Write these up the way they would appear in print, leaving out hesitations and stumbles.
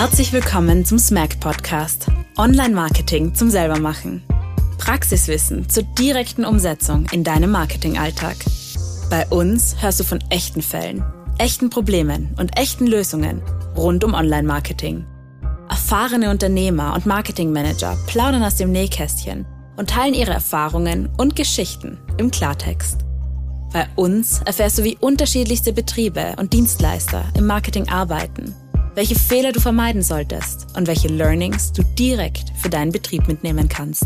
Herzlich willkommen zum SMAC-Podcast. Online-Marketing zum Selbermachen. Praxiswissen zur direkten Umsetzung in deinem Marketingalltag. Bei uns hörst du von echten Fällen, echten Problemen und echten Lösungen rund um Online-Marketing. Erfahrene Unternehmer und Marketingmanager plaudern aus dem Nähkästchen und teilen ihre Erfahrungen und Geschichten im Klartext. Bei uns erfährst du, wie unterschiedlichste Betriebe und Dienstleister im Marketing arbeiten, welche Fehler du vermeiden solltest und welche Learnings du direkt für deinen Betrieb mitnehmen kannst.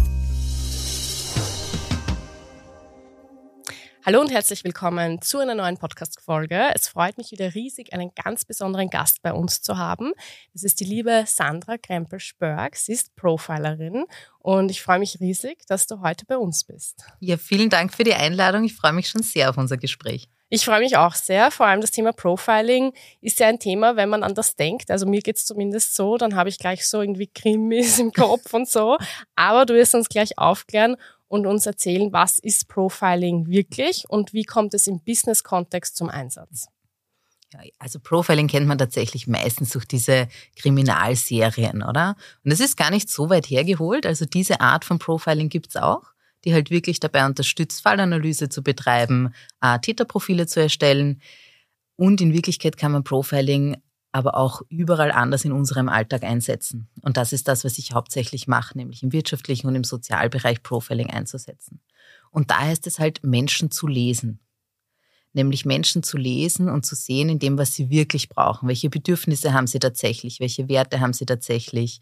Hallo und herzlich willkommen zu einer neuen Podcast-Folge. Es freut mich wieder riesig, einen ganz besonderen Gast bei uns zu haben. Das ist die liebe Sandra Krempel-Spörg. Sie ist Profilerin und ich freue mich riesig, dass du heute bei uns bist. Ja, vielen Dank für die Einladung. Ich freue mich schon sehr auf unser Gespräch. Ich freue mich auch sehr. Vor allem das Thema Profiling ist ja ein Thema, wenn man an das denkt. Also mir geht's zumindest so, dann habe ich gleich so irgendwie Krimis im Kopf und so. Aber du wirst uns gleich aufklären und uns erzählen, was ist Profiling wirklich und wie kommt es im Business-Kontext zum Einsatz? Ja, also Profiling kennt man tatsächlich meistens durch diese Kriminalserien, oder? Und das ist gar nicht so weit hergeholt. Also diese Art von Profiling gibt's auch, die halt wirklich dabei unterstützt, Fallanalyse zu betreiben, Täterprofile zu erstellen. Und in Wirklichkeit kann man Profiling aber auch überall anders in unserem Alltag einsetzen. Und das ist das, was ich hauptsächlich mache, nämlich im wirtschaftlichen und im Sozialbereich Profiling einzusetzen. Und da heißt es halt, Menschen zu lesen. Nämlich Menschen zu lesen und zu sehen in dem, was sie wirklich brauchen. Welche Bedürfnisse haben sie tatsächlich? Welche Werte haben sie tatsächlich?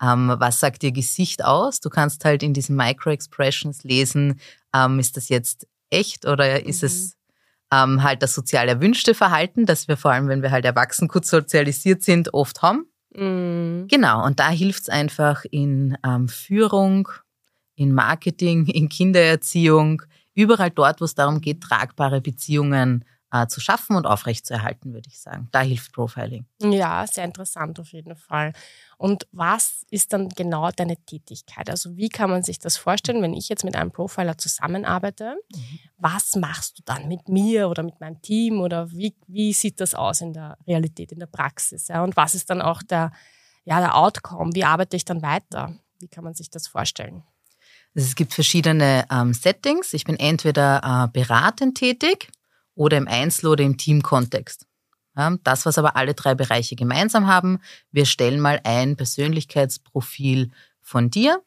Was sagt ihr Gesicht aus? Du kannst halt in diesen Micro-Expressions lesen, ist das jetzt echt oder ist es halt das sozial erwünschte Verhalten, das wir vor allem, wenn wir halt erwachsen kurz sozialisiert sind, oft haben. Genau, und da hilft es einfach in Führung, in Marketing, in Kindererziehung, überall dort, wo es darum geht, tragbare Beziehungen zu schaffen und aufrechtzuerhalten, würde ich sagen. Da hilft Profiling. Ja, sehr interessant auf jeden Fall. Und was ist dann genau deine Tätigkeit? Also wie kann man sich das vorstellen, wenn ich jetzt mit einem Profiler zusammenarbeite? Was machst du dann mit mir oder mit meinem Team oder wie sieht das aus in der Realität, in der Praxis? Ja? Und was ist dann auch der Outcome? Wie arbeite ich dann weiter? Wie kann man sich das vorstellen? Also es gibt verschiedene Settings. Ich bin entweder beratend tätig oder im Einzel- oder im Teamkontext. Ja, das, was aber alle drei Bereiche gemeinsam haben, wir stellen mal ein Persönlichkeitsprofil von dir,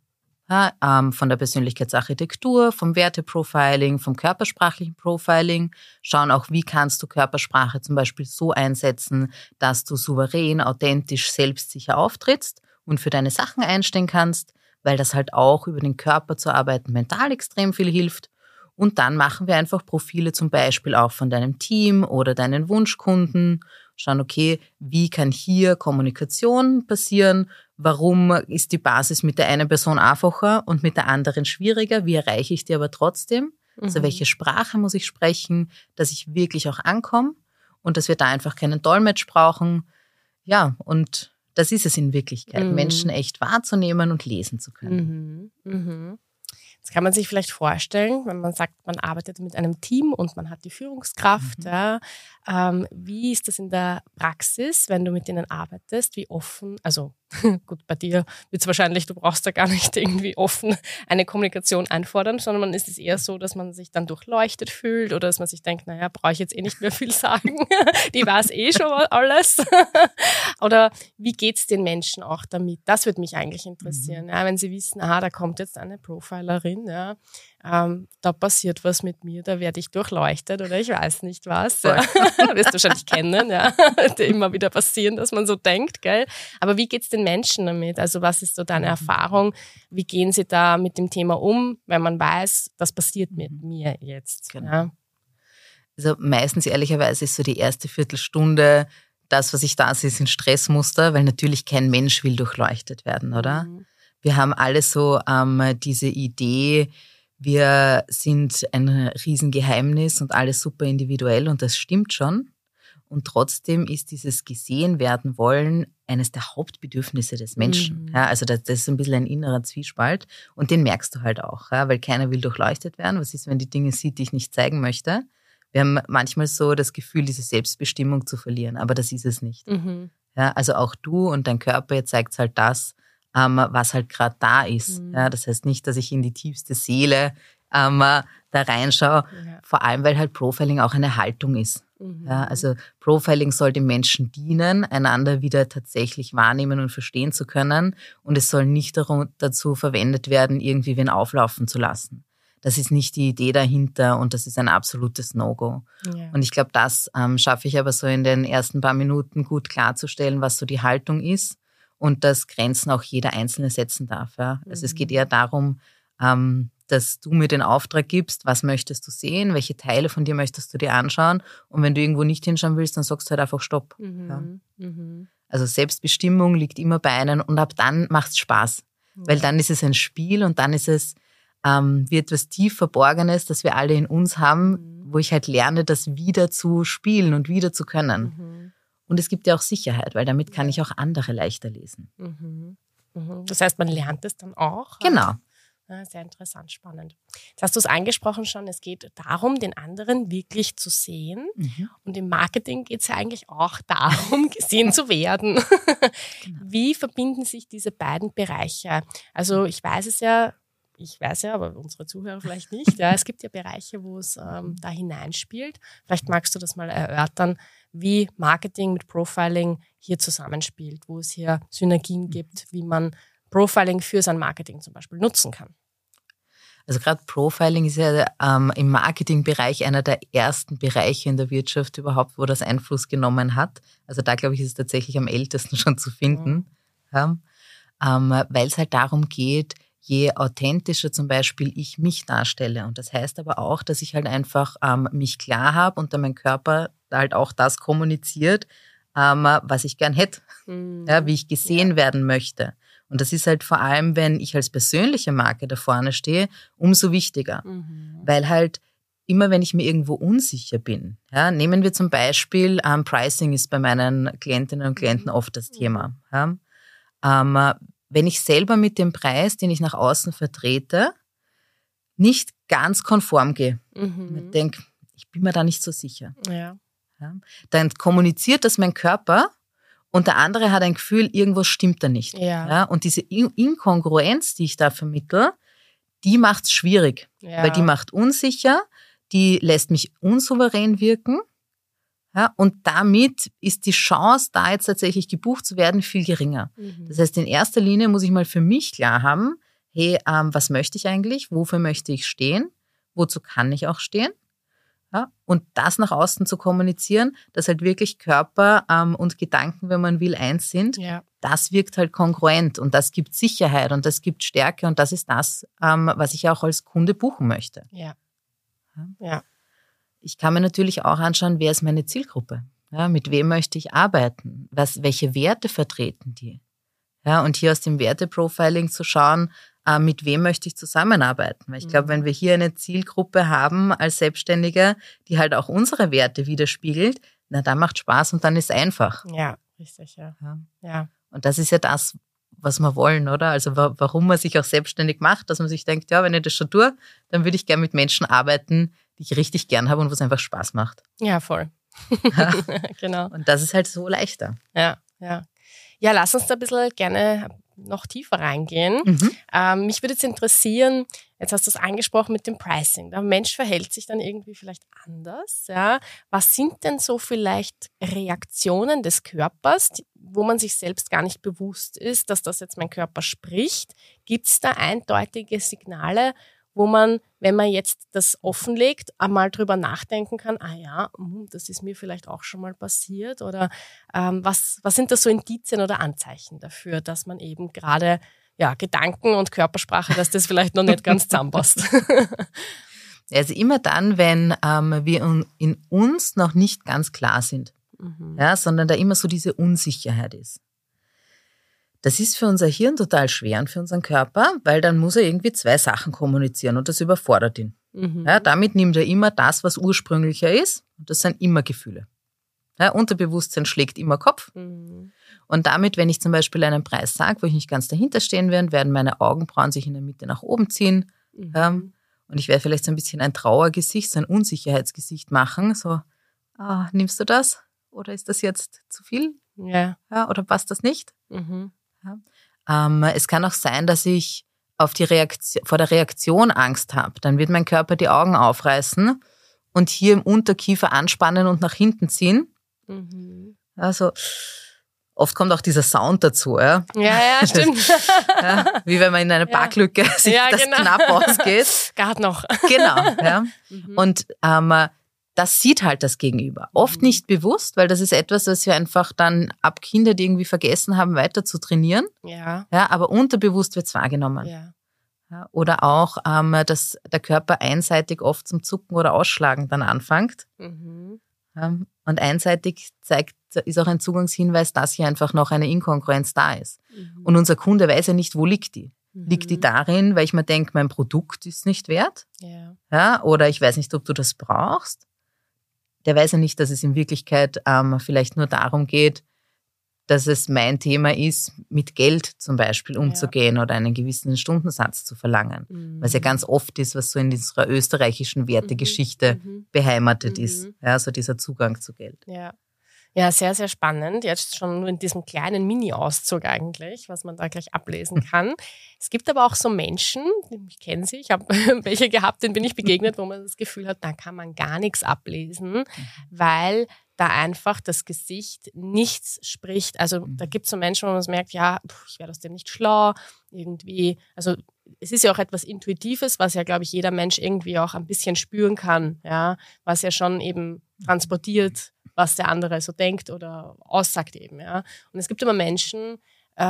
ja, von der Persönlichkeitsarchitektur, vom Werteprofiling, vom körpersprachlichen Profiling, schauen auch, wie kannst du Körpersprache zum Beispiel so einsetzen, dass du souverän, authentisch, selbstsicher auftrittst und für deine Sachen einstehen kannst, weil das halt auch über den Körper zu arbeiten mental extrem viel hilft. Und dann machen wir einfach Profile zum Beispiel auch von deinem Team oder deinen Wunschkunden. Schauen, okay, wie kann hier Kommunikation passieren? Warum ist die Basis mit der einen Person einfacher und mit der anderen schwieriger? Wie erreiche ich die aber trotzdem? Also welche Sprache muss ich sprechen, dass ich wirklich auch ankomme und dass wir da einfach keinen Dolmetsch brauchen? Ja, und das ist es in Wirklichkeit, Menschen echt wahrzunehmen und lesen zu können. Das kann man sich vielleicht vorstellen, wenn man sagt, man arbeitet mit einem Team und man hat die Führungskraft. Ja. Wie ist das in der Praxis, wenn du mit denen arbeitest? Wie offen, also gut, bei dir wird es wahrscheinlich, du brauchst da gar nicht irgendwie offen eine Kommunikation einfordern, sondern man ist es eher so, dass man sich dann durchleuchtet fühlt oder dass man sich denkt, naja, brauche ich jetzt eh nicht mehr viel sagen, die weiß eh schon alles. Oder wie geht's den Menschen auch damit? Das würde mich eigentlich interessieren. Ja, wenn sie wissen, da kommt jetzt eine Profilerin, ja, da passiert was mit mir, da werde ich durchleuchtet oder ich weiß nicht was. Ja. Wirst du wahrscheinlich kennen, ja. Wird immer wieder passieren, dass man so denkt, gell? Aber wie geht's den Menschen damit? Also was ist so deine Erfahrung? Wie gehen sie da mit dem Thema um, wenn man weiß, das passiert mit mir jetzt? Genau. Ja? Also meistens ehrlicherweise ist so die erste Viertelstunde das, was ich da sehe, sind Stressmuster, weil natürlich kein Mensch will durchleuchtet werden, oder? Wir haben alle so diese Idee, wir sind ein Riesengeheimnis und alles super individuell und das stimmt schon. Und trotzdem ist dieses gesehen werden wollen eines der Hauptbedürfnisse des Menschen. Ja, also das ist ein bisschen ein innerer Zwiespalt und den merkst du halt auch, ja, weil keiner will durchleuchtet werden. Was ist, wenn die Dinge sieht, die ich nicht zeigen möchte? Wir haben manchmal so das Gefühl, diese Selbstbestimmung zu verlieren, aber das ist es nicht. Ja, also auch du und dein Körper, ihr zeigt halt das, was halt gerade da ist. Ja, das heißt nicht, dass ich in die tiefste Seele da reinschaue, vor allem, weil halt Profiling auch eine Haltung ist. Ja, also Profiling soll dem Menschen dienen, einander wieder tatsächlich wahrnehmen und verstehen zu können, und es soll nicht dazu verwendet werden, irgendwie wen auflaufen zu lassen. Das ist nicht die Idee dahinter und das ist ein absolutes No-Go. Ja. Und ich glaube, das schaffe ich aber so in den ersten paar Minuten gut klarzustellen, was so die Haltung ist und dass Grenzen auch jeder Einzelne setzen darf. Ja. Also es geht eher darum, dass du mir den Auftrag gibst, was möchtest du sehen, welche Teile von dir möchtest du dir anschauen, und wenn du irgendwo nicht hinschauen willst, dann sagst du halt einfach Stopp. Ja. Also Selbstbestimmung liegt immer bei einem, und ab dann macht es Spaß, weil dann ist es ein Spiel und dann ist es wie etwas tief Verborgenes, das wir alle in uns haben, wo ich halt lerne, das wieder zu spielen und wieder zu können. Und es gibt ja auch Sicherheit, weil damit kann ich auch andere leichter lesen. Das heißt, man lernt es dann auch? Genau. Ja, sehr interessant, spannend. Jetzt hast du es angesprochen schon, es geht darum, den anderen wirklich zu sehen. Und im Marketing geht es ja eigentlich auch darum, gesehen zu werden. Genau. Wie verbinden sich diese beiden Bereiche? Also ich weiß ja, aber unsere Zuhörer vielleicht nicht. Ja, es gibt ja Bereiche, wo es da hineinspielt. Vielleicht magst du das mal erörtern, wie Marketing mit Profiling hier zusammenspielt, wo es hier Synergien gibt, wie man Profiling für sein Marketing zum Beispiel nutzen kann. Also gerade Profiling ist ja im Marketingbereich einer der ersten Bereiche in der Wirtschaft überhaupt, wo das Einfluss genommen hat. Also da, glaube ich, ist es tatsächlich am ältesten schon zu finden, weil es halt darum geht, je authentischer zum Beispiel ich mich darstelle. Und das heißt aber auch, dass ich halt einfach mich klar habe und dann mein Körper halt auch das kommuniziert, was ich gern hätte, wie ich gesehen werden möchte. Und das ist halt vor allem, wenn ich als persönliche Marke da vorne stehe, umso wichtiger. Weil halt immer, wenn ich mir irgendwo unsicher bin, ja, nehmen wir zum Beispiel, Pricing ist bei meinen Klientinnen und Klienten oft das Thema. Wenn ich selber mit dem Preis, den ich nach außen vertrete, nicht ganz konform gehe, und denke, ich bin mir da nicht so sicher, dann kommuniziert das mein Körper, und der andere hat ein Gefühl, irgendwas stimmt da nicht. Ja, und diese Inkongruenz, die ich da vermittle, die macht es schwierig, weil die macht unsicher, die lässt mich unsouverän wirken. Ja, und damit ist die Chance, da jetzt tatsächlich gebucht zu werden, viel geringer. Das heißt, in erster Linie muss ich mal für mich klar haben, hey, was möchte ich eigentlich? Wofür möchte ich stehen? Wozu kann ich auch stehen? Ja, und das nach außen zu kommunizieren, dass halt wirklich Körper und Gedanken, wenn man will, eins sind, das wirkt halt kongruent und das gibt Sicherheit und das gibt Stärke und das ist das, was ich auch als Kunde buchen möchte. Ja. Ich kann mir natürlich auch anschauen, wer ist meine Zielgruppe? Ja, mit wem möchte ich arbeiten? Welche Werte vertreten die? Ja, und hier aus dem Werteprofiling zu schauen, mit wem möchte ich zusammenarbeiten? Weil ich glaube, wenn wir hier eine Zielgruppe haben als Selbstständiger, die halt auch unsere Werte widerspiegelt, na, dann macht Spaß und dann ist es einfach. Ja, richtig, ja. Und das ist ja das, was wir wollen, oder? Also warum man sich auch selbstständig macht, dass man sich denkt, ja, wenn ich das schon tue, dann würde ich gerne mit Menschen arbeiten, die ich richtig gern habe und wo es einfach Spaß macht. Ja, voll. Genau. Und das ist halt so leichter. Ja. Ja, lass uns da ein bisschen gerne noch tiefer reingehen. Mich würde jetzt interessieren, jetzt hast du es angesprochen mit dem Pricing. Der Mensch verhält sich dann irgendwie vielleicht anders. Ja? Was sind denn so vielleicht Reaktionen des Körpers, wo man sich selbst gar nicht bewusst ist, dass das jetzt mein Körper spricht? Gibt es da eindeutige Signale, wo man, wenn man jetzt das offenlegt, einmal drüber nachdenken kann, das ist mir vielleicht auch schon mal passiert, oder was sind das so Indizien oder Anzeichen dafür, dass man eben gerade Gedanken und Körpersprache, dass das vielleicht noch nicht ganz zusammenpasst? Also immer dann, wenn wir in uns noch nicht ganz klar sind, sondern da immer so diese Unsicherheit ist. Das ist für unser Hirn total schwer und für unseren Körper, weil dann muss er irgendwie zwei Sachen kommunizieren und das überfordert ihn. Ja, damit nimmt er immer das, was ursprünglicher ist, und das sind immer Gefühle. Ja, Unterbewusstsein schlägt immer Kopf. Und damit, wenn ich zum Beispiel einen Preis sage, wo ich nicht ganz dahinter stehen werde, werden meine Augenbrauen sich in der Mitte nach oben ziehen. Und ich werde vielleicht so ein bisschen ein Trauergesicht, so ein Unsicherheitsgesicht machen. So, nimmst du das? Oder ist das jetzt zu viel? Ja. Ja, oder passt das nicht? Mhm. Ja. Es kann auch sein, dass ich vor der Reaktion Angst habe. Dann wird mein Körper die Augen aufreißen und hier im Unterkiefer anspannen und nach hinten ziehen. Mhm. Also oft kommt auch dieser Sound dazu. Ja, Stimmt. Ja, wie wenn man in eine Parklücke sich das knapp ausgeht. Gerade noch. Genau. Ja. Und das sieht halt das Gegenüber. Oft nicht bewusst, weil das ist etwas, was wir einfach dann ab Kindheit irgendwie vergessen haben, weiter zu trainieren. Ja. Ja, aber unterbewusst wird es wahrgenommen. Ja. Ja, oder auch, dass der Körper einseitig oft zum Zucken oder Ausschlagen dann anfängt. Mhm. Und einseitig ist auch ein Zugangshinweis, dass hier einfach noch eine Inkongruenz da ist. Und unser Kunde weiß ja nicht, wo liegt die. Liegt die darin, weil ich mir denke, mein Produkt ist nicht wert? Ja. Ja, oder ich weiß nicht, ob du das brauchst. Der weiß ja nicht, dass es in Wirklichkeit vielleicht nur darum geht, dass es mein Thema ist, mit Geld zum Beispiel umzugehen oder einen gewissen Stundensatz zu verlangen. Was ja ganz oft ist, was so in unserer österreichischen Wertegeschichte beheimatet ist. Ja, so dieser Zugang zu Geld. Ja. Ja, sehr, sehr spannend. Jetzt schon nur in diesem kleinen Mini-Auszug eigentlich, was man da gleich ablesen kann. Es gibt aber auch so Menschen, ich kenne sie, ich habe welche gehabt, denen bin ich begegnet, wo man das Gefühl hat, da kann man gar nichts ablesen, weil da einfach das Gesicht nichts spricht. Also da gibt es so Menschen, wo man merkt, ja, ich werde aus dem nicht schlau, irgendwie, also es ist ja auch etwas Intuitives, was ja, glaube ich, jeder Mensch irgendwie auch ein bisschen spüren kann, ja, was ja schon eben transportiert, was der andere so denkt oder aussagt eben, ja. Und es gibt immer Menschen,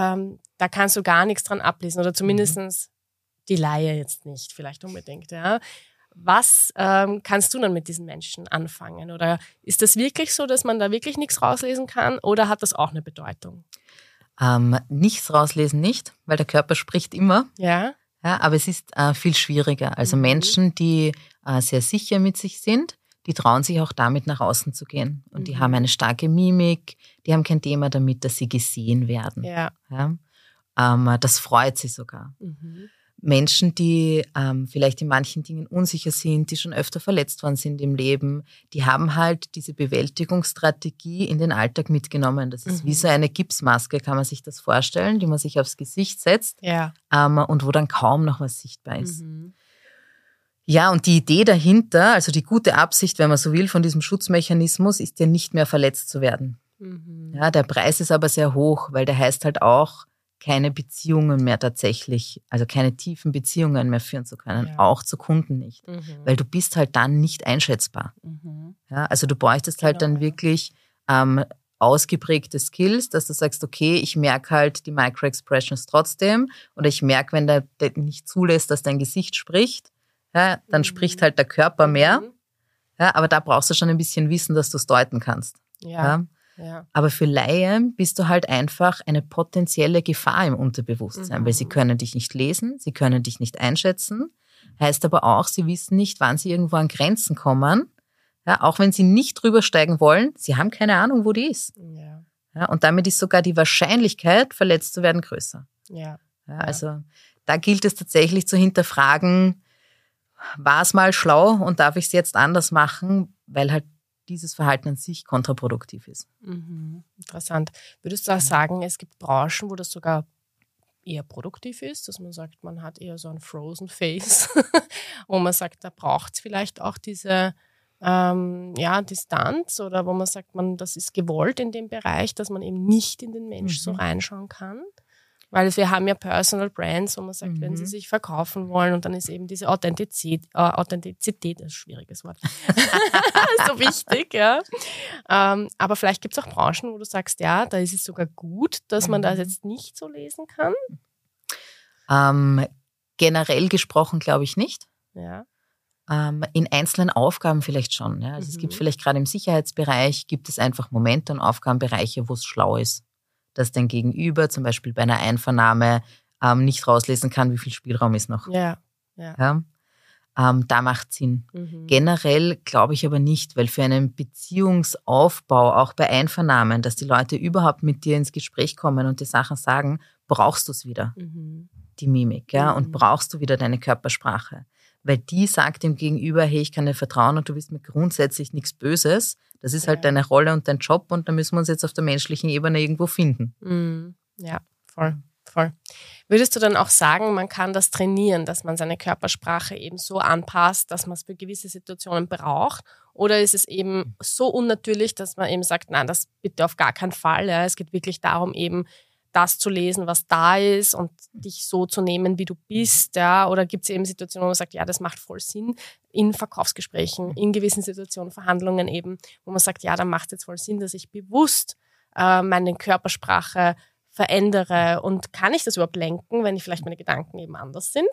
da kannst du gar nichts dran ablesen oder zumindest die Laie jetzt nicht, vielleicht unbedingt, ja. Was kannst du dann mit diesen Menschen anfangen? Oder ist das wirklich so, dass man da wirklich nichts rauslesen kann oder hat das auch eine Bedeutung? Nichts rauslesen nicht, weil der Körper spricht immer. Ja. Ja, aber es ist viel schwieriger. Also Menschen, die sehr sicher mit sich sind, die trauen sich auch damit nach außen zu gehen. Und die haben eine starke Mimik, die haben kein Thema damit, dass sie gesehen werden. Ja. Ja? Das freut sie sogar. Menschen, die vielleicht in manchen Dingen unsicher sind, die schon öfter verletzt worden sind im Leben, die haben halt diese Bewältigungsstrategie in den Alltag mitgenommen. Das ist wie so eine Gipsmaske, kann man sich das vorstellen, die man sich aufs Gesicht setzt und wo dann kaum noch was sichtbar ist. Ja, und die Idee dahinter, also die gute Absicht, wenn man so will, von diesem Schutzmechanismus, ist ja nicht mehr verletzt zu werden. Ja, der Preis ist aber sehr hoch, weil der heißt halt auch, keine Beziehungen mehr tatsächlich, also keine tiefen Beziehungen mehr führen zu können, auch zu Kunden nicht. Weil du bist halt dann nicht einschätzbar. Ja, also du bräuchtest halt dann wirklich ausgeprägte Skills, dass du sagst, okay, ich merke halt die Micro-Expressions trotzdem oder ich merke, wenn der nicht zulässt, dass dein Gesicht spricht, ja, dann spricht halt der Körper mehr. Ja, aber da brauchst du schon ein bisschen Wissen, dass du es deuten kannst. Ja. Aber für Laien bist du halt einfach eine potenzielle Gefahr im Unterbewusstsein, weil sie können dich nicht lesen, sie können dich nicht einschätzen. Heißt aber auch, sie wissen nicht, wann sie irgendwo an Grenzen kommen. Ja, auch wenn sie nicht drüber steigen wollen, sie haben keine Ahnung, wo die ist. Ja, und damit ist sogar die Wahrscheinlichkeit, verletzt zu werden, größer. Also da gilt es tatsächlich zu hinterfragen, war es mal schlau und darf ich es jetzt anders machen, weil halt dieses Verhalten an sich kontraproduktiv ist. Interessant. Würdest du auch sagen, es gibt Branchen, wo das sogar eher produktiv ist, dass man sagt, man hat eher so ein Frozen Face, wo man sagt, da braucht es vielleicht auch diese Distanz oder wo man sagt, das ist gewollt in dem Bereich, dass man eben nicht in den Mensch so reinschauen kann? Weil wir haben ja Personal Brands, wo man sagt, wenn sie sich verkaufen wollen und dann ist eben diese Authentizität, das ist ein schwieriges Wort, so wichtig, ja. Aber vielleicht gibt es auch Branchen, wo du sagst, ja, da ist es sogar gut, dass man das jetzt nicht so lesen kann. Generell gesprochen glaube ich nicht. Ja. In einzelnen Aufgaben vielleicht schon. Ja. Also es gibt vielleicht gerade im Sicherheitsbereich, gibt es einfach Momente und Aufgabenbereiche, wo es schlau ist, dass dein Gegenüber zum Beispiel bei einer Einvernahme nicht rauslesen kann, wie viel Spielraum ist noch. Ja. Da macht Sinn. Generell glaube ich aber nicht, weil für einen Beziehungsaufbau, auch bei Einvernahmen, dass die Leute überhaupt mit dir ins Gespräch kommen und die Sachen sagen, brauchst du es wieder, die Mimik, und brauchst du wieder deine Körpersprache. weil die sagt dem Gegenüber, hey, ich kann dir vertrauen und du willst mir grundsätzlich nichts Böses. Das ist halt deine Rolle und dein Job und da müssen wir uns jetzt auf der menschlichen Ebene irgendwo finden. Ja, voll. Würdest du dann auch sagen, man kann das trainieren, dass man seine Körpersprache eben so anpasst, dass man es für gewisse Situationen braucht? Oder ist es eben so unnatürlich, dass man eben sagt, nein, das bitte auf gar keinen Fall. Ja? Es geht wirklich darum, eben das zu lesen, was da ist und dich so zu nehmen, wie du bist. Ja? Oder gibt es eben Situationen, wo man sagt, ja, das macht voll Sinn in Verkaufsgesprächen, in gewissen Situationen, Verhandlungen eben, wo man sagt, ja, dann macht es jetzt voll Sinn, dass ich bewusst meine Körpersprache verändere und kann ich das überhaupt lenken, wenn ich vielleicht meine Gedanken eben anders sind?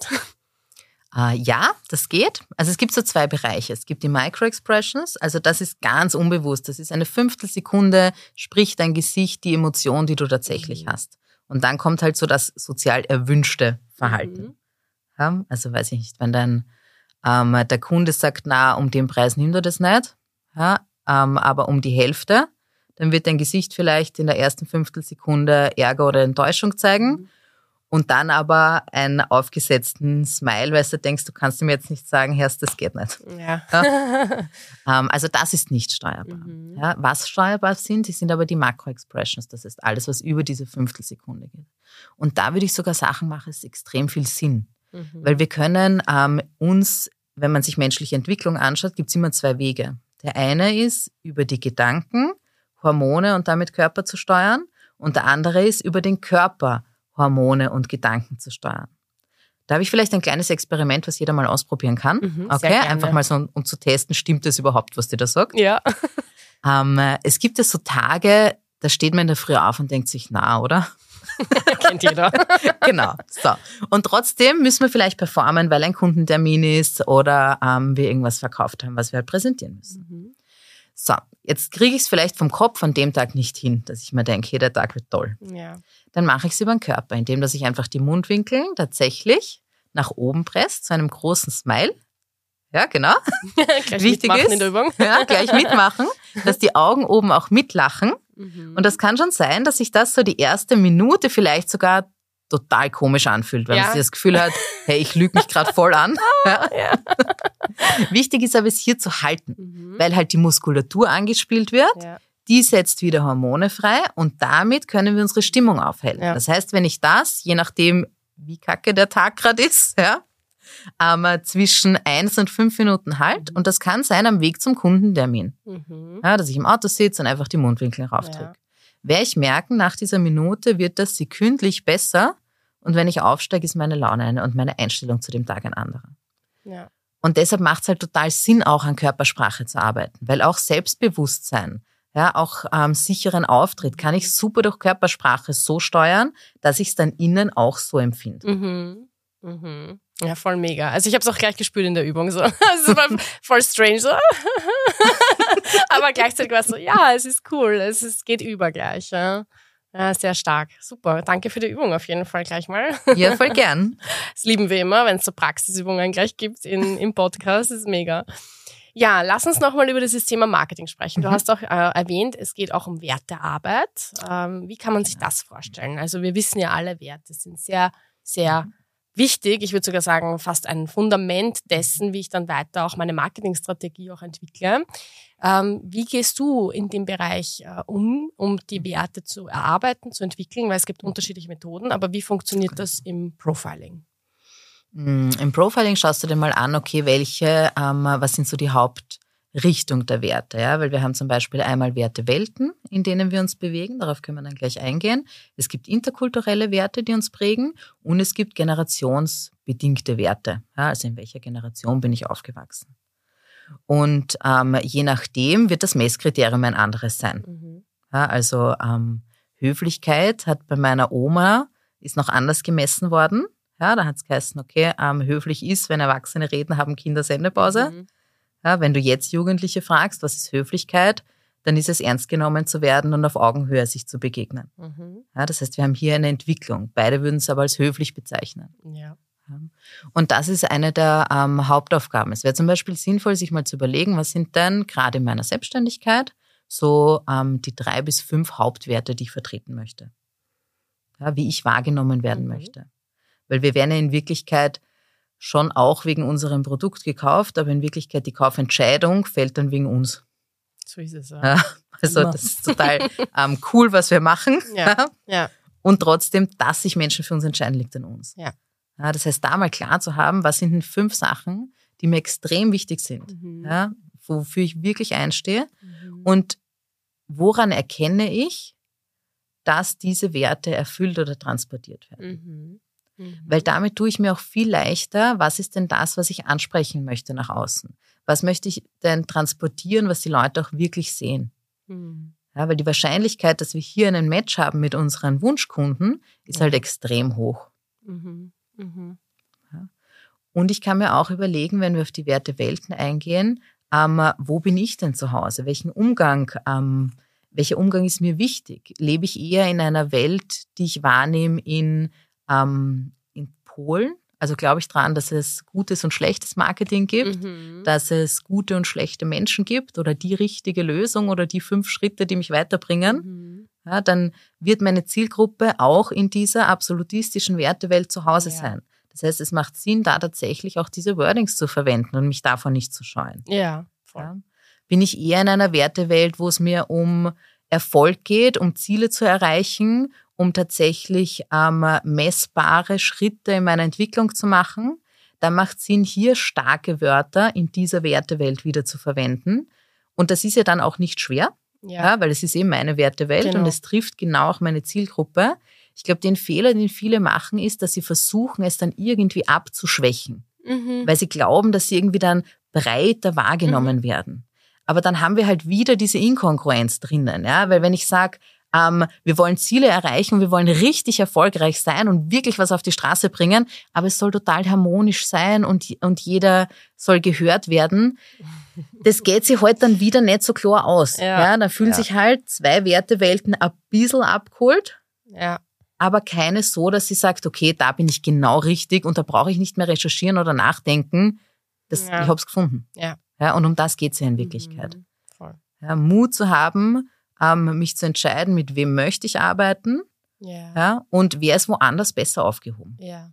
Ja, das geht. Also es gibt so 2 Bereiche. Es gibt die Micro-Expressions, also das ist ganz unbewusst. Das ist eine Viertelsekunde, spricht dein Gesicht die Emotion, die du tatsächlich hast. Und dann kommt halt so das sozial erwünschte Verhalten. Ja, also weiß ich nicht, wenn der Kunde sagt, na, um den Preis nimmt er das nicht, ja, aber um die Hälfte, dann wird dein Gesicht vielleicht in der ersten Fünftelsekunde Ärger oder Enttäuschung zeigen. Und dann aber einen aufgesetzten Smile, weil du denkst, du kannst ihm jetzt nicht sagen, Herr, das geht nicht. Ja. Also das ist nicht steuerbar. Ja, was steuerbar sind aber die Makro-Expressions. Das heißt alles, was über diese Fünftelsekunde geht. Und da würde ich sogar Sachen machen, es ist extrem viel Sinn. Weil wir können uns, wenn man sich menschliche Entwicklung anschaut, gibt es immer 2 Wege. Der eine ist, über die Gedanken, Hormone und damit Körper zu steuern. Und der andere ist, über den Körper Hormone und Gedanken zu steuern. Da habe ich vielleicht ein kleines Experiment, was jeder mal ausprobieren kann. Okay, einfach mal so, um zu testen, stimmt das überhaupt, was dir da sagt? Ja. Es gibt ja so Tage, da steht man in der Früh auf und denkt sich, na, oder? Kennt jeder. Genau. So. Und trotzdem müssen wir vielleicht performen, weil ein Kundentermin ist oder wir irgendwas verkauft haben, was wir halt präsentieren müssen. So, jetzt kriege ich es vielleicht vom Kopf an dem Tag nicht hin, dass ich mir denke, hey, der Tag wird toll. Ja. Dann mache ich es über den Körper, indem dass ich einfach die Mundwinkel tatsächlich nach oben presse, zu einem großen Smile. Ja, genau. Gleich Wichtig mitmachen ist, in der Übung. Ja, gleich mitmachen, dass die Augen oben auch mitlachen. Und das kann schon sein, dass sich das so die erste Minute vielleicht sogar total komisch anfühlt, weil man sich das Gefühl hat, hey, ich lüge mich gerade voll an. Ja. Wichtig ist aber, es hier zu halten, weil halt die Muskulatur angespielt wird. Ja. Die setzt wieder Hormone frei und damit können wir unsere Stimmung aufhellen. Ja. Das heißt, wenn ich das, je nachdem, wie kacke der Tag gerade ist, zwischen 1 und 5 Minuten halt, und das kann sein am Weg zum Kundentermin, dass ich im Auto sitze und einfach die Mundwinkel raufdrücke. Ja. Werde ich merken, nach dieser Minute wird das sekündlich besser und wenn ich aufsteige, ist meine Laune eine und meine Einstellung zu dem Tag ein anderer. Ja. Und deshalb macht es halt total Sinn, auch an Körpersprache zu arbeiten, weil auch Selbstbewusstsein, auch sicheren Auftritt kann ich super durch Körpersprache so steuern, dass ich es dann innen auch so empfinde. Ja, voll mega. Also ich habe es auch gleich gespürt in der Übung. So. Es war voll strange. So. Aber gleichzeitig war es so, ja, es ist cool. Es geht über gleich. Ja, sehr stark. Super. Danke für die Übung auf jeden Fall gleich mal. Ja, voll gern. Das lieben wir immer, wenn es so Praxisübungen gleich gibt im Podcast. Das ist mega. Ja, lass uns nochmal über dieses Thema Marketing sprechen. Du hast auch erwähnt, es geht auch um Wertearbeit. Wie kann man sich das vorstellen? Also wir wissen ja alle, Werte sind sehr, sehr wichtig. Ich würde sogar sagen, fast ein Fundament dessen, wie ich dann weiter auch meine Marketingstrategie auch entwickle. Wie gehst du in dem Bereich um die Werte zu erarbeiten, zu entwickeln? Weil es gibt unterschiedliche Methoden, aber wie funktioniert das im Profiling? Im Profiling schaust du dir mal an, okay, was sind so die Hauptrichtung der Werte, ja, weil wir haben zum Beispiel einmal Wertewelten, in denen wir uns bewegen, darauf können wir dann gleich eingehen. Es gibt interkulturelle Werte, die uns prägen und es gibt generationsbedingte Werte, ja, also in welcher Generation bin ich aufgewachsen. Und je nachdem wird das Messkriterium ein anderes sein. Ja, also Höflichkeit hat bei meiner Oma, ist noch anders gemessen worden. Ja, da hat es geheißen, okay, höflich ist, wenn Erwachsene reden, haben Kinder Sendepause. Ja, wenn du jetzt Jugendliche fragst, was ist Höflichkeit, dann ist es ernst genommen zu werden und auf Augenhöhe sich zu begegnen. Ja, das heißt, wir haben hier eine Entwicklung. Beide würden es aber als höflich bezeichnen. Ja. Und das ist eine der Hauptaufgaben. Es wäre zum Beispiel sinnvoll, sich mal zu überlegen, was sind denn gerade in meiner Selbstständigkeit so die 3 bis 5 Hauptwerte, die ich vertreten möchte. Ja, wie ich wahrgenommen werden möchte. Weil wir werden ja in Wirklichkeit schon auch wegen unserem Produkt gekauft, aber in Wirklichkeit die Kaufentscheidung fällt dann wegen uns. So ist es. Ja, also das ist total cool, was wir machen. Ja. Und trotzdem, dass sich Menschen für uns entscheiden, liegt an uns. Ja. Ja, das heißt, da mal klar zu haben, was sind denn 5 Sachen, die mir extrem wichtig sind, ja, wofür ich wirklich einstehe und woran erkenne ich, dass diese Werte erfüllt oder transportiert werden. Weil damit tue ich mir auch viel leichter, was ist denn das, was ich ansprechen möchte nach außen? Was möchte ich denn transportieren, was die Leute auch wirklich sehen? Ja, weil die Wahrscheinlichkeit, dass wir hier einen Match haben mit unseren Wunschkunden, ist halt extrem hoch. Ja. Und ich kann mir auch überlegen, wenn wir auf die Wertewelten eingehen, wo bin ich denn zu Hause? Welcher Umgang ist mir wichtig? Lebe ich eher in einer Welt, die ich wahrnehme in Polen? Also glaube ich daran, dass es gutes und schlechtes Marketing gibt, dass es gute und schlechte Menschen gibt oder die richtige Lösung oder die 5 Schritte, die mich weiterbringen. Ja, dann wird meine Zielgruppe auch in dieser absolutistischen Wertewelt zu Hause sein. Das heißt, es macht Sinn, da tatsächlich auch diese Wordings zu verwenden und mich davon nicht zu scheuen. Ja, voll. Ja. Bin ich eher in einer Wertewelt, wo es mir um Erfolg geht, um Ziele zu erreichen, um tatsächlich messbare Schritte in meiner Entwicklung zu machen, dann macht es Sinn, hier starke Wörter in dieser Wertewelt wieder zu verwenden. Und das ist ja dann auch nicht schwer, weil es ist eben meine Wertewelt und es trifft genau auch meine Zielgruppe. Ich glaube, den Fehler, den viele machen, ist, dass sie versuchen, es dann irgendwie abzuschwächen, weil sie glauben, dass sie irgendwie dann breiter wahrgenommen werden. Aber dann haben wir halt wieder diese Inkongruenz drinnen, ja, weil wenn ich sage, wir wollen Ziele erreichen, wir wollen richtig erfolgreich sein und wirklich was auf die Straße bringen, aber es soll total harmonisch sein und jeder soll gehört werden. Das geht sich halt dann wieder nicht so klar aus. Ja, dann fühlen sich halt 2 Wertewelten ein bisschen abgeholt, aber keine so, dass sie sagt, okay, da bin ich genau richtig und da brauche ich nicht mehr recherchieren oder nachdenken. Ich habe es gefunden. Ja, und um das geht es ja in Wirklichkeit. Voll. Ja, Mut zu haben, mich zu entscheiden, mit wem möchte ich arbeiten und wer ist woanders besser aufgehoben. Ja,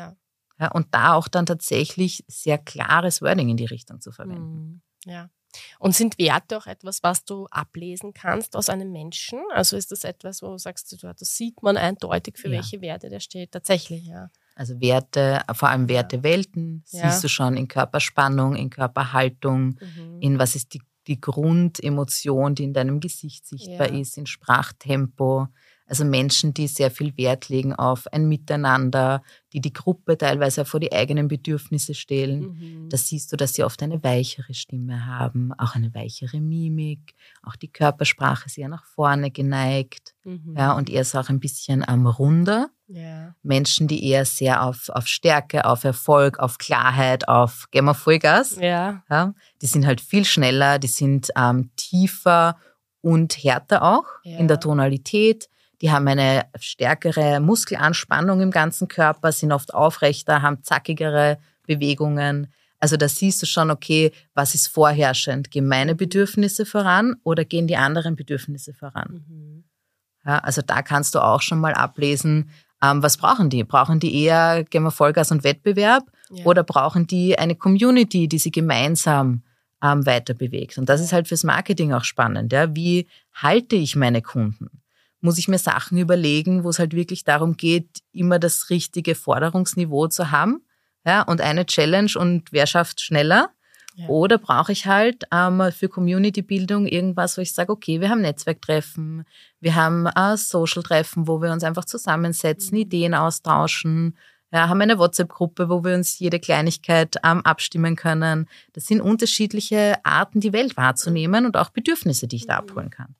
und da auch dann tatsächlich sehr klares Wording in die Richtung zu verwenden. Ja. Und sind Werte auch etwas, was du ablesen kannst aus einem Menschen? Also ist das etwas, wo du sagst, das sieht man eindeutig, für welche Werte der steht? Tatsächlich, ja. Also Werte, vor allem Wertewelten, siehst du schon in Körperspannung, in Körperhaltung, in was ist die Grundemotion, die in deinem Gesicht sichtbar ist, in Sprachtempo. Also Menschen, die sehr viel Wert legen auf ein Miteinander, die Gruppe teilweise vor die eigenen Bedürfnisse stellen. Da siehst du, dass sie oft eine weichere Stimme haben, auch eine weichere Mimik, auch die Körpersprache ist eher nach vorne geneigt, und eher so auch ein bisschen runder. Menschen, die eher sehr auf Stärke, auf Erfolg, auf Klarheit, auf gehen wir Vollgas. Die sind halt viel schneller, die sind tiefer und härter auch in der Tonalität. Die haben eine stärkere Muskelanspannung im ganzen Körper, sind oft aufrechter, haben zackigere Bewegungen. Also da siehst du schon, okay, was ist vorherrschend? Gehen meine Bedürfnisse voran oder gehen die anderen Bedürfnisse voran? Ja, also da kannst du auch schon mal ablesen, was brauchen die? Brauchen die eher, gehen wir Vollgas und Wettbewerb oder brauchen die eine Community, die sie gemeinsam weiter bewegt? Und das ist halt fürs Marketing auch spannend. Ja? Wie halte ich meine Kunden? Muss ich mir Sachen überlegen, wo es halt wirklich darum geht, immer das richtige Forderungsniveau zu haben, und eine Challenge und wer schafft schneller? Oder brauche ich halt für Community-Bildung irgendwas, wo ich sage, okay, wir haben Netzwerktreffen, wir haben Social-Treffen, wo wir uns einfach zusammensetzen, Ideen austauschen, haben eine WhatsApp-Gruppe, wo wir uns jede Kleinigkeit abstimmen können. Das sind unterschiedliche Arten, die Welt wahrzunehmen und auch Bedürfnisse, die ich da abholen kann.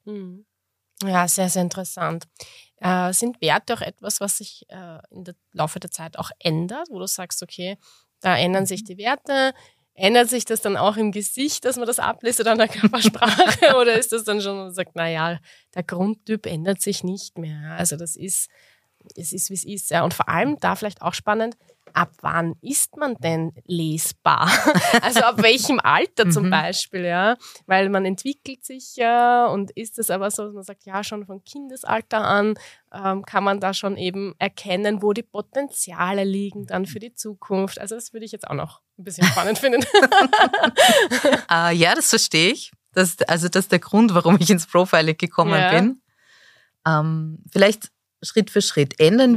Ja, sehr, sehr interessant. Sind Werte auch etwas, was sich im Laufe der Zeit auch ändert, wo du sagst, okay, da ändern sich die Werte, ändert sich das dann auch im Gesicht, dass man das abliest oder an der Körpersprache oder ist das dann schon, man sagt, naja, der Grundtyp ändert sich nicht mehr. Also es ist, wie es ist. Ja. Und vor allem da vielleicht auch spannend, ab wann ist man denn lesbar? Also ab welchem Alter zum Beispiel, ja? Weil man entwickelt sich ja und ist es aber so, dass man sagt, ja, schon von Kindesalter an kann man da schon eben erkennen, wo die Potenziale liegen dann für die Zukunft. Also das würde ich jetzt auch noch ein bisschen spannend finden. Ja, das verstehe ich. Das ist der Grund, warum ich ins Profiling gekommen bin. Vielleicht Schritt für Schritt entwickeln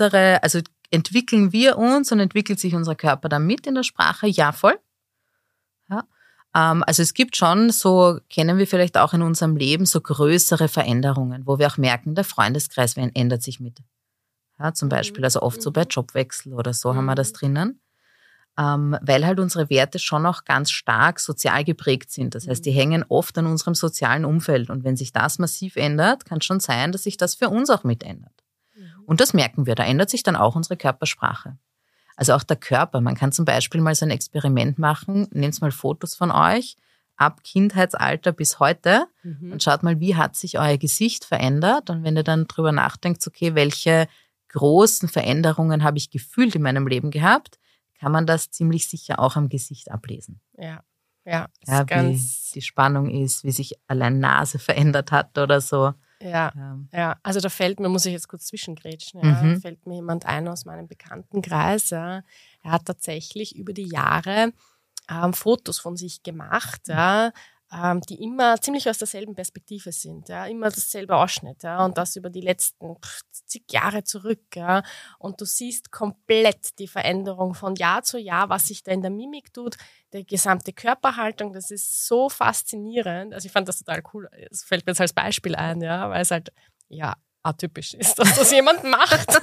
wir uns und entwickelt sich unser Körper dann mit in der Sprache? Ja, voll. Ja. Also es gibt schon, so kennen wir vielleicht auch in unserem Leben, so größere Veränderungen, wo wir auch merken, der Freundeskreis ändert sich mit. Ja, zum Beispiel, also oft so bei Jobwechsel oder so haben wir das drinnen. Weil halt unsere Werte schon auch ganz stark sozial geprägt sind. Das heißt, die hängen oft an unserem sozialen Umfeld. Und wenn sich das massiv ändert, kann es schon sein, dass sich das für uns auch mit ändert. Und das merken wir, da ändert sich dann auch unsere Körpersprache. Also auch der Körper. Man kann zum Beispiel mal so ein Experiment machen, nehmt mal Fotos von euch, ab Kindheitsalter bis heute und schaut mal, wie hat sich euer Gesicht verändert. Und wenn ihr dann drüber nachdenkt, okay, welche großen Veränderungen habe ich gefühlt in meinem Leben gehabt, kann man das ziemlich sicher auch am Gesicht ablesen. Ja, wie die Spannung ist, wie sich allein Nase verändert hat oder so. Ja, also da muss ich jetzt kurz zwischengrätschen, fällt mir jemand ein aus meinem Bekanntenkreis. Ja. Er hat tatsächlich über die Jahre Fotos von sich gemacht, die immer ziemlich aus derselben Perspektive sind, immer dasselbe Ausschnitt, und das über die letzten zig Jahre zurück, und du siehst komplett die Veränderung von Jahr zu Jahr, was sich da in der Mimik tut, die gesamte Körperhaltung, das ist so faszinierend, also ich fand das total cool, es fällt mir jetzt als Beispiel ein, weil es halt, atypisch ist, dass das jemand macht,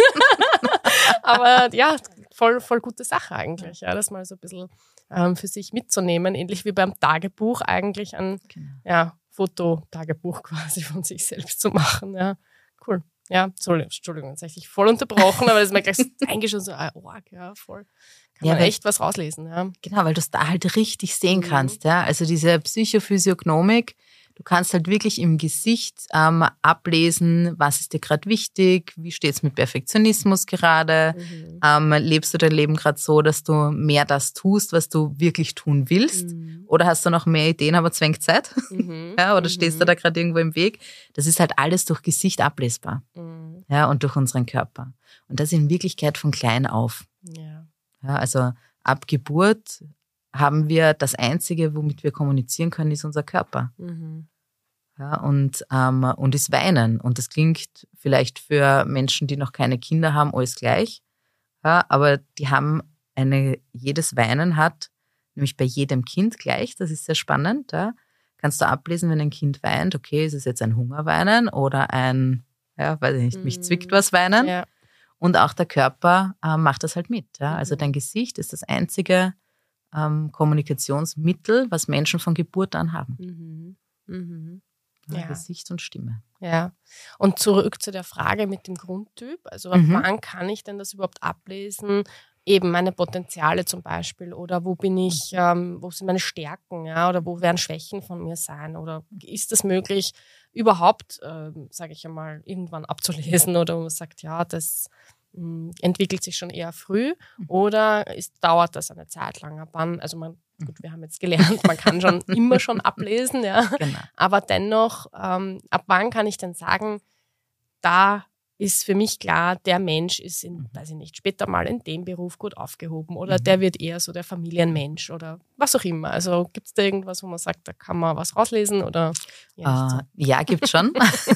aber voll gute Sache eigentlich, das mal so ein bisschen für sich mitzunehmen, ähnlich wie beim Tagebuch eigentlich ein Fototagebuch quasi von sich selbst zu machen. Ja, cool. Ja, Entschuldigung, jetzt habe ich dich voll unterbrochen, aber das ist mir gleich eingeschossen, so, voll. Kann man echt was rauslesen. Ja. Genau, weil du es da halt richtig sehen kannst. Ja. Also diese Psychophysiognomik, du kannst halt wirklich im Gesicht ablesen, was ist dir gerade wichtig, wie steht's mit Perfektionismus gerade, lebst du dein Leben gerade so, dass du mehr das tust, was du wirklich tun willst, oder hast du noch mehr Ideen, aber zwängt Zeit, oder stehst du da gerade irgendwo im Weg. Das ist halt alles durch Gesicht ablesbar, und durch unseren Körper. Und das in Wirklichkeit von klein auf. Ja, also ab Geburt haben wir das Einzige, womit wir kommunizieren können, ist unser Körper. Ja, und ist Weinen. Und das klingt vielleicht für Menschen, die noch keine Kinder haben, alles gleich. Ja, aber die haben jedes Weinen hat, nämlich bei jedem Kind gleich, das ist sehr spannend. Ja. Kannst du ablesen, wenn ein Kind weint, okay, ist es jetzt ein Hungerweinen oder ein, weiß ich nicht, mich zwickt was weinen. Ja. Und auch der Körper macht das halt mit. Ja. Also dein Gesicht ist das einzige Kommunikationsmittel, was Menschen von Geburt an haben. Gesicht und Stimme. Ja. Und zurück zu der Frage mit dem Grundtyp. Also wann kann ich denn das überhaupt ablesen? Eben meine Potenziale zum Beispiel. Oder wo bin ich, wo sind meine Stärken? Ja? Oder wo werden Schwächen von mir sein? Oder ist es möglich, überhaupt, sage ich einmal, irgendwann abzulesen? Oder wo man sagt, das entwickelt sich schon eher früh, oder dauert das eine Zeit lang? Gut, wir haben jetzt gelernt, man kann schon immer schon ablesen, genau. Aber dennoch, ab wann kann ich denn sagen, da ist für mich klar, der Mensch ist weiß ich nicht, später mal in dem Beruf gut aufgehoben, oder der wird eher so der Familienmensch oder was auch immer. Also gibt es da irgendwas, wo man sagt, da kann man was rauslesen? Oder ja, gibt's schon.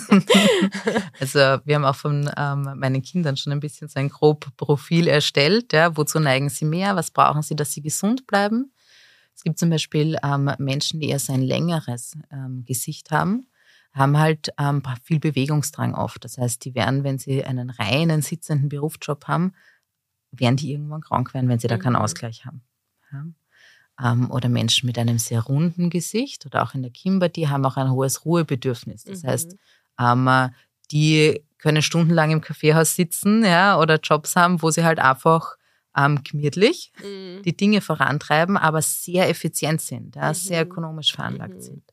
Also wir haben auch von meinen Kindern schon ein bisschen so ein grob Profil erstellt. Ja, wozu neigen sie mehr? Was brauchen sie, dass sie gesund bleiben? Es gibt zum Beispiel Menschen, die eher so ein längeres Gesicht haben halt viel Bewegungsdrang oft. Das heißt, die werden, wenn sie einen reinen sitzenden Berufsjob haben, werden die irgendwann krank werden, wenn sie da keinen Ausgleich haben. Ja. Oder Menschen mit einem sehr runden Gesicht oder auch in der Kimber, die haben auch ein hohes Ruhebedürfnis. Das heißt, die können stundenlang im Kaffeehaus sitzen, oder Jobs haben, wo sie halt einfach gemütlich die Dinge vorantreiben, aber sehr effizient sind, sehr ökonomisch veranlagt sind.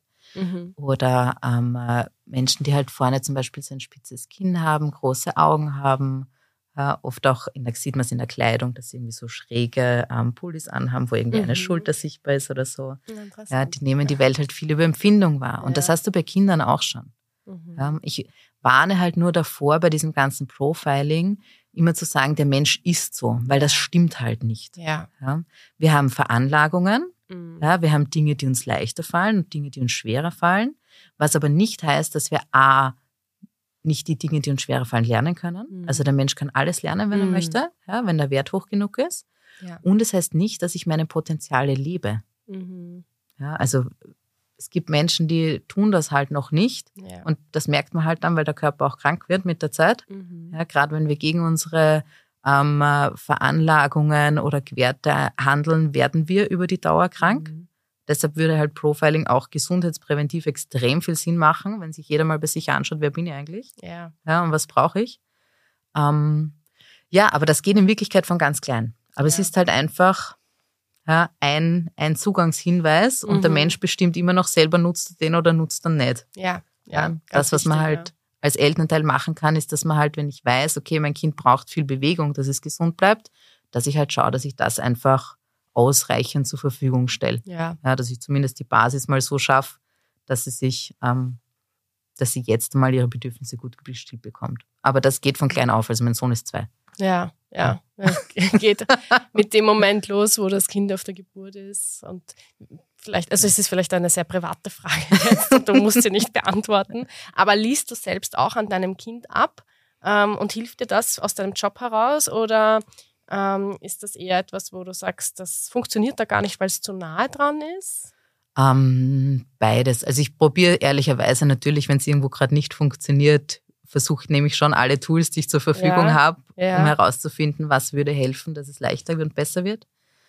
Oder Menschen, die halt vorne zum Beispiel so ein spitzes Kinn haben, große Augen haben, Oft auch, sieht man es in der Kleidung, dass sie irgendwie so schräge Pullis anhaben, wo irgendwie eine Schulter sichtbar ist oder so. Ja, die nehmen die Welt halt viel über Empfindung wahr. Und das hast du bei Kindern auch schon. Ich warne halt nur davor, bei diesem ganzen Profiling immer zu sagen, der Mensch ist so, weil das stimmt halt nicht. Ja. Ja, wir haben Veranlagungen, ja, wir haben Dinge, die uns leichter fallen und Dinge, die uns schwerer fallen, was aber nicht heißt, dass wir nicht die Dinge, die uns schwerer fallen, lernen können. Also der Mensch kann alles lernen, wenn er möchte, ja, wenn der Wert hoch genug ist. Ja. Und es heißt nicht, dass ich meine Potenziale lebe. Ja, also es gibt Menschen, die tun das halt noch nicht. Ja. Und das merkt man halt dann, weil der Körper auch krank wird mit der Zeit. Ja, gerade wenn wir gegen unsere Veranlagungen oder Werte handeln, werden wir über die Dauer krank. Deshalb würde halt Profiling auch gesundheitspräventiv extrem viel Sinn machen, wenn sich jeder mal bei sich anschaut, wer bin ich eigentlich? Ja. Ja, und was brauche ich? Ja, aber das geht in Wirklichkeit von ganz klein. Aber es ist halt einfach ein Zugangshinweis und der Mensch bestimmt immer noch selber, nutzt er den oder nutzt er nicht. Ja. Das, was man halt als Elternteil machen kann, ist, dass man halt, wenn ich weiß, okay, mein Kind braucht viel Bewegung, dass es gesund bleibt, dass ich halt schaue, dass ich das einfach ausreichend zur Verfügung stelle. Ja. Ja, dass ich zumindest die Basis mal so schaffe, dass sie jetzt mal ihre Bedürfnisse gut gestillt bekommt. Aber das geht von klein auf, also mein Sohn ist 2. Ja. Geht mit dem Moment los, wo das Kind auf der Geburt ist. Und vielleicht, also es ist vielleicht eine sehr private Frage jetzt und du musst sie nicht beantworten, aber liest du selbst auch an deinem Kind ab und hilft dir das aus deinem Job heraus oder ist das eher etwas, wo du sagst, das funktioniert da gar nicht, weil es zu nahe dran ist? Beides. Also ich probiere ehrlicherweise natürlich, wenn es irgendwo gerade nicht funktioniert, versuche nämlich schon alle Tools, die ich zur Verfügung habe, um herauszufinden, was würde helfen, dass es leichter wird und besser wird.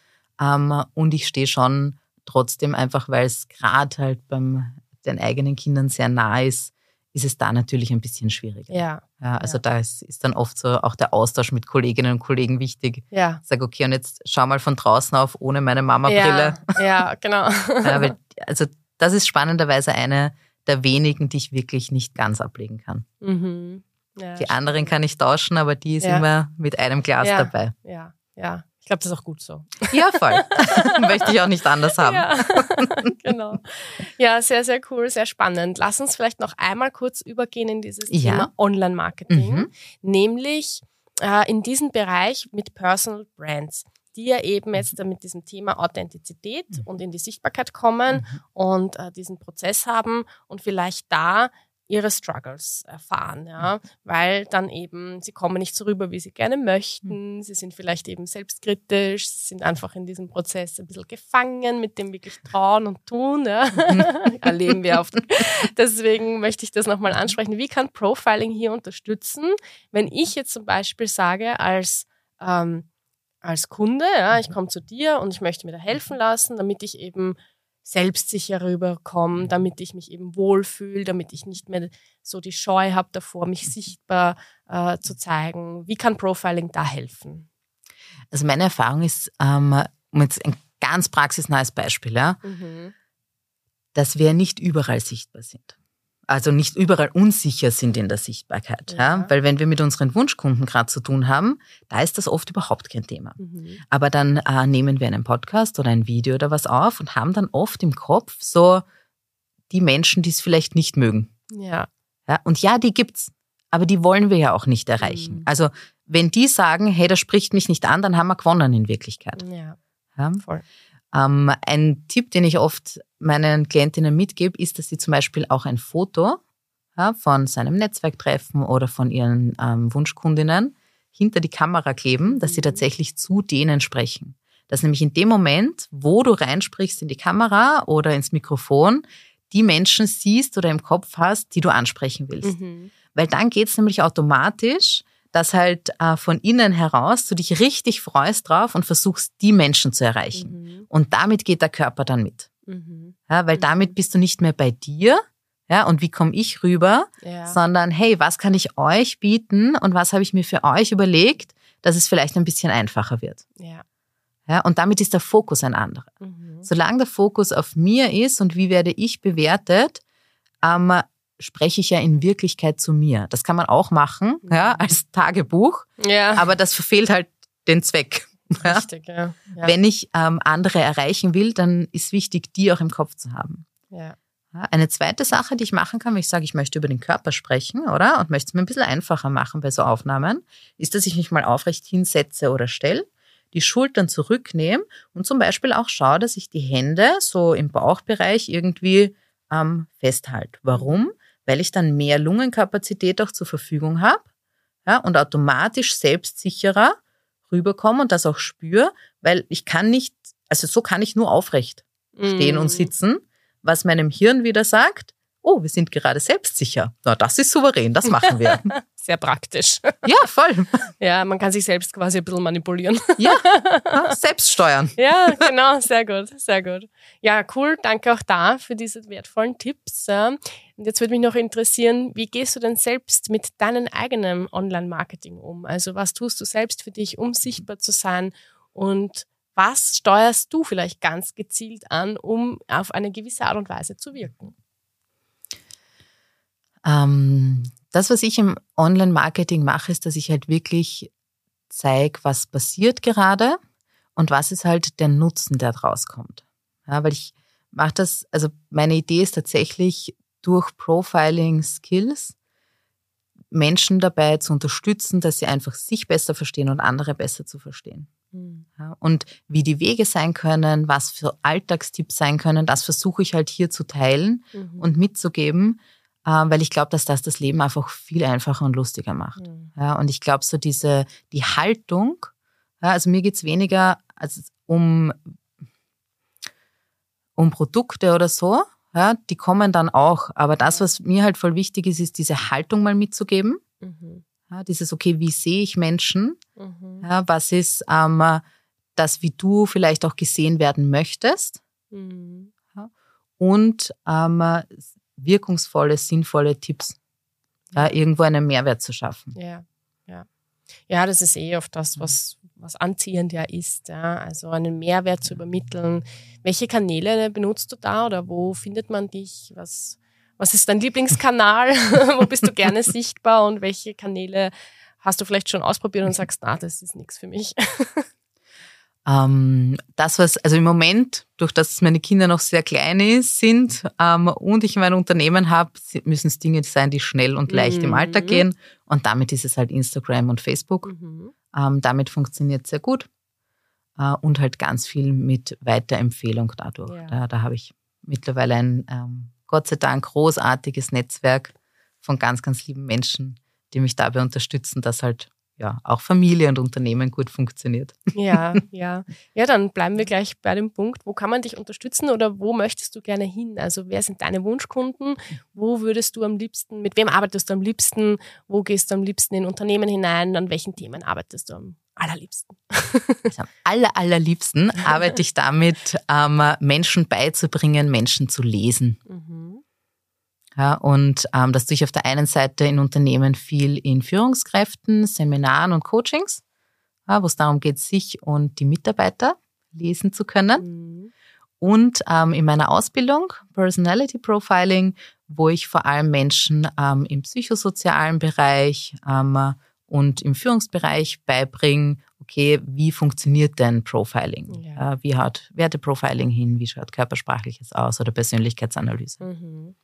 Und ich stehe schon trotzdem einfach, weil es gerade halt den eigenen Kindern sehr nah ist es da natürlich ein bisschen schwieriger. Ja. Also da ist dann oft so auch der Austausch mit Kolleginnen und Kollegen wichtig. Ja. Ich sage, okay, und jetzt schau mal von draußen auf, ohne meine Mama-Brille. Ja, genau. Also das ist spannenderweise eine der wenigen, die ich wirklich nicht ganz ablegen kann. Ja, die anderen kann ich tauschen, aber die ist immer mit einem Glas dabei. Ja. Ich glaube, das ist auch gut so. Ja, voll. Möchte ich auch nicht anders haben. Ja, genau. Ja, sehr, sehr cool, sehr spannend. Lass uns vielleicht noch einmal kurz übergehen in dieses Thema Online-Marketing, nämlich in diesen Bereich mit Personal Brands, die ja eben jetzt mit diesem Thema Authentizität und in die Sichtbarkeit kommen und diesen Prozess haben und vielleicht da ihre Struggles erfahren, weil dann eben, sie kommen nicht so rüber, wie sie gerne möchten, sie sind vielleicht eben selbstkritisch, sie sind einfach in diesem Prozess ein bisschen gefangen mit dem wirklich Trauen und Tun, erleben wir oft. Deswegen möchte ich das nochmal ansprechen. Wie kann Profiling hier unterstützen, wenn ich jetzt zum Beispiel sage, als Kunde, ich komme zu dir und ich möchte mir da helfen lassen, damit ich eben selbstsicher rüberkomme, damit ich mich eben wohlfühle, damit ich nicht mehr so die Scheu habe davor, mich sichtbar zu zeigen. Wie kann Profiling da helfen? Also meine Erfahrung ist, jetzt ein ganz praxisnahes Beispiel, dass wir nicht überall sichtbar sind. Also nicht überall unsicher sind in der Sichtbarkeit. Weil wenn wir mit unseren Wunschkunden gerade zu tun haben, da ist das oft überhaupt kein Thema. Aber dann nehmen wir einen Podcast oder ein Video oder was auf und haben dann oft im Kopf so die Menschen, die es vielleicht nicht mögen. Ja. Und ja, die gibt's, aber die wollen wir ja auch nicht erreichen. Also wenn die sagen, hey, das spricht mich nicht an, dann haben wir gewonnen in Wirklichkeit. Ja, voll. Ein Tipp, den ich oft meinen Klientinnen mitgebe, ist, dass sie zum Beispiel auch ein Foto von seinem Netzwerktreffen oder von ihren Wunschkundinnen hinter die Kamera kleben, dass sie tatsächlich zu denen sprechen. Dass nämlich in dem Moment, wo du reinsprichst in die Kamera oder ins Mikrofon, die Menschen siehst oder im Kopf hast, die du ansprechen willst. Weil dann geht's nämlich automatisch, dass halt von innen heraus du dich richtig freust drauf und versuchst, die Menschen zu erreichen. Und damit geht der Körper dann mit. Weil damit bist du nicht mehr bei dir, und wie komme ich rüber, sondern hey, was kann ich euch bieten und was habe ich mir für euch überlegt, dass es vielleicht ein bisschen einfacher wird. Und damit ist der Fokus ein anderer. Solange der Fokus auf mir ist und wie werde ich bewertet, spreche ich ja in Wirklichkeit zu mir. Das kann man auch machen, ja, als Tagebuch, aber das verfehlt halt den Zweck. Ja? Richtig, ja. Wenn ich andere erreichen will, dann ist wichtig, die auch im Kopf zu haben. Ja. Eine zweite Sache, die ich machen kann, wenn ich sage, ich möchte über den Körper sprechen, oder? Und möchte es mir ein bisschen einfacher machen bei so Aufnahmen, ist, dass ich mich mal aufrecht hinsetze oder stelle, die Schultern zurücknehme und zum Beispiel auch schaue, dass ich die Hände so im Bauchbereich irgendwie festhalte. Warum? Weil ich dann mehr Lungenkapazität auch zur Verfügung habe, ja, und automatisch selbstsicherer rüberkomme und das auch spüre, weil ich kann nicht, also so kann ich nur aufrecht stehen und sitzen, was meinem Hirn wieder sagt, oh, wir sind gerade selbstsicher. Na, das ist souverän, das machen wir. Sehr praktisch. Ja, voll. Ja, man kann sich selbst quasi ein bisschen manipulieren. Ja, selbst steuern. Ja, genau, sehr gut, sehr gut. Ja, cool, danke auch da für diese wertvollen Tipps. Und jetzt würde mich noch interessieren, wie gehst du denn selbst mit deinem eigenen Online-Marketing um? Also was tust du selbst für dich, um sichtbar zu sein, und was steuerst du vielleicht ganz gezielt an, um auf eine gewisse Art und Weise zu wirken? Das, was ich im Online-Marketing mache, ist, dass ich halt wirklich zeige, was passiert gerade und was ist halt der Nutzen, der draus kommt. Ja, weil ich mache das, also meine Idee ist tatsächlich, durch Profiling-Skills Menschen dabei zu unterstützen, dass sie einfach sich besser verstehen und andere besser zu verstehen. Ja, und wie die Wege sein können, was für Alltagstipps sein können, das versuche ich halt hier zu teilen und mitzugeben, weil ich glaube, dass das Leben einfach viel einfacher und lustiger macht. Ja, und ich glaube, so die Haltung, ja, also mir geht's weniger als um Produkte oder so, ja, die kommen dann auch. Aber das, was mir halt voll wichtig ist, ist diese Haltung mal mitzugeben. Ja, dieses, okay, wie sehe ich Menschen? Ja, was ist das, wie du vielleicht auch gesehen werden möchtest? Ja, und wirkungsvolle, sinnvolle Tipps, ja, irgendwo einen Mehrwert zu schaffen. Ja, das ist oft das, was anziehend ja ist. Ja. Also einen Mehrwert zu übermitteln. Welche Kanäle benutzt du da oder wo findet man dich? Was ist dein Lieblingskanal? Wo bist du gerne sichtbar und welche Kanäle hast du vielleicht schon ausprobiert und sagst, das ist nichts für mich? Also im Moment, durch das meine Kinder noch sehr klein sind und ich mein Unternehmen habe, müssen es Dinge sein, die schnell und leicht im Alltag gehen. Und damit ist es halt Instagram und Facebook. Damit funktioniert es sehr gut. Und halt ganz viel mit Weiterempfehlung dadurch. Ja. Da habe ich mittlerweile ein, Gott sei Dank, großartiges Netzwerk von ganz, ganz lieben Menschen, die mich dabei unterstützen, dass halt auch Familie und Unternehmen gut funktioniert. Ja, dann bleiben wir gleich bei dem Punkt, wo kann man dich unterstützen oder wo möchtest du gerne hin? Also wer sind deine Wunschkunden? Wo würdest du am liebsten, mit wem arbeitest du am liebsten? Wo gehst du am liebsten in Unternehmen hinein? An welchen Themen arbeitest du am allerliebsten? Also am allerliebsten arbeite ich damit, Menschen beizubringen, Menschen zu lesen. Ja, und das tue ich auf der einen Seite in Unternehmen viel in Führungskräften, Seminaren und Coachings, wo es darum geht, sich und die Mitarbeiter lesen zu können. Und in meiner Ausbildung Personality Profiling, wo ich vor allem Menschen im psychosozialen Bereich und im Führungsbereich beibringe, okay, wie funktioniert denn Profiling? Wie haut Werteprofiling hin? Wie schaut Körpersprachliches aus oder Persönlichkeitsanalyse?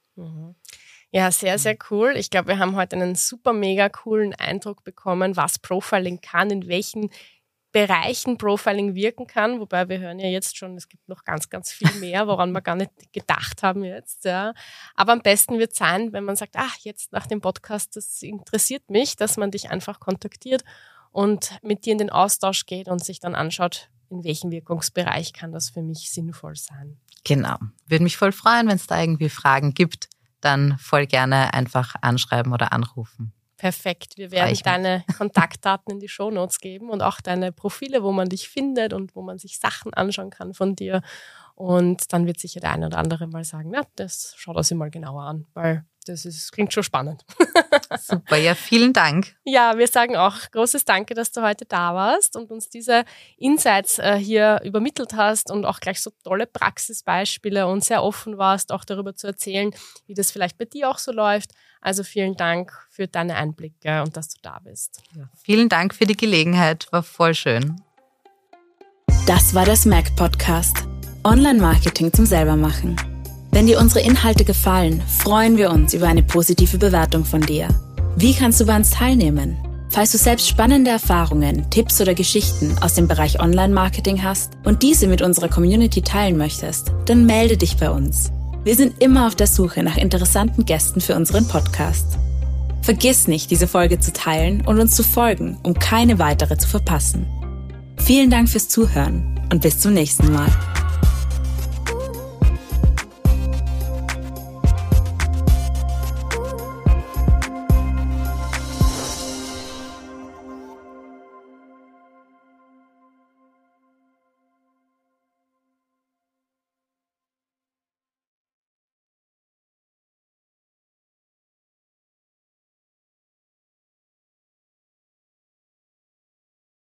Ja, sehr, sehr cool. Ich glaube, wir haben heute einen super, mega coolen Eindruck bekommen, was Profiling kann, in welchen Bereichen Profiling wirken kann. Wobei wir hören ja jetzt schon, es gibt noch ganz, ganz viel mehr, woran wir gar nicht gedacht haben jetzt. Ja. Aber am besten wird es sein, wenn man sagt, jetzt nach dem Podcast, das interessiert mich, dass man dich einfach kontaktiert und mit dir in den Austausch geht und sich dann anschaut, in welchem Wirkungsbereich kann das für mich sinnvoll sein. Genau. Würde mich voll freuen, wenn es da irgendwie Fragen gibt, dann voll gerne einfach anschreiben oder anrufen. Perfekt. Wir werden deine Kontaktdaten in die Shownotes geben und auch deine Profile, wo man dich findet und wo man sich Sachen anschauen kann von dir. Und dann wird sicher der eine oder andere mal sagen, das schaut er sich mal genauer an, weil klingt schon spannend. Super, ja, vielen Dank. Ja, wir sagen auch großes Danke, dass du heute da warst und uns diese Insights hier übermittelt hast und auch gleich so tolle Praxisbeispiele und sehr offen warst, auch darüber zu erzählen, wie das vielleicht bei dir auch so läuft. Also vielen Dank für deine Einblicke und dass du da bist. Ja, vielen Dank für die Gelegenheit, war voll schön. Das war der SMAC Podcast. Online-Marketing zum Selbermachen. Wenn dir unsere Inhalte gefallen, freuen wir uns über eine positive Bewertung von dir. Wie kannst du bei uns teilnehmen? Falls du selbst spannende Erfahrungen, Tipps oder Geschichten aus dem Bereich Online-Marketing hast und diese mit unserer Community teilen möchtest, dann melde dich bei uns. Wir sind immer auf der Suche nach interessanten Gästen für unseren Podcast. Vergiss nicht, diese Folge zu teilen und uns zu folgen, um keine weitere zu verpassen. Vielen Dank fürs Zuhören und bis zum nächsten Mal.